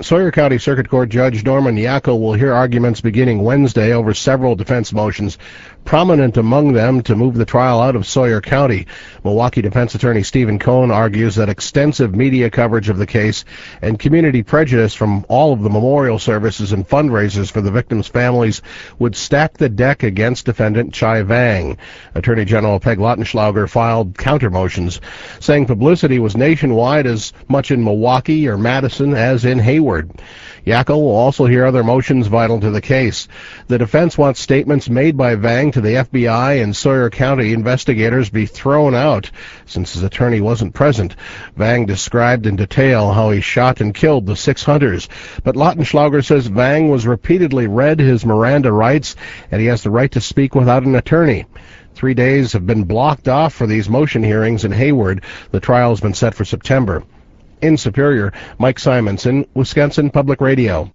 Sawyer County Circuit Court Judge Norman Yackel will hear arguments beginning Wednesday over several defense motions, prominent among them to move the trial out of Sawyer County. Milwaukee defense attorney Stephen Cohn argues that extensive media coverage of the case and community prejudice from all of the memorial services and fundraisers for the victims' families would stack the deck against defendant Chai Vang. Attorney General Peg Lautenschlager filed counter motions, saying publicity was nationwide as much in Milwaukee or Madison as in Hayward. Yackel will also hear other motions vital to the case. The defense wants statements made by Vang to the FBI and Sawyer County investigators be thrown out, since his attorney wasn't present. Vang described in detail how he shot and killed the 6 hunters, but Lautenschlager says Vang was repeatedly read his Miranda rights, and he has the right to speak without an attorney. 3 days have been blocked off for these motion hearings in Hayward. The trial has been set for September. In Superior, Mike Simonson, Wisconsin Public Radio.